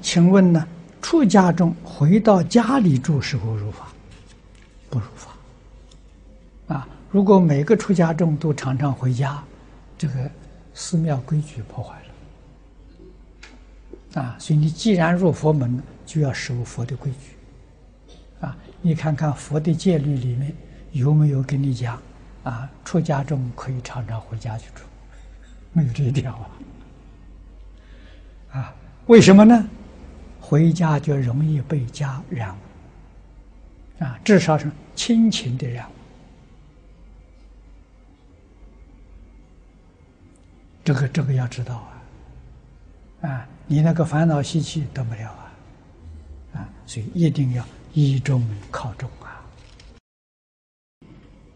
请问呢，出家众回到家里住是否入法？不入法。如果每个出家众都常常回家，这个寺庙规矩破坏了。所以你既然入佛门，就要守佛的规矩。你看看佛的戒律里面有没有跟你讲出家众可以常常回家去住？没有这一条为什么呢？回家就容易被家染污至少是亲情的染污。这个要知道你那个烦恼习气得不了所以一定要依中靠中。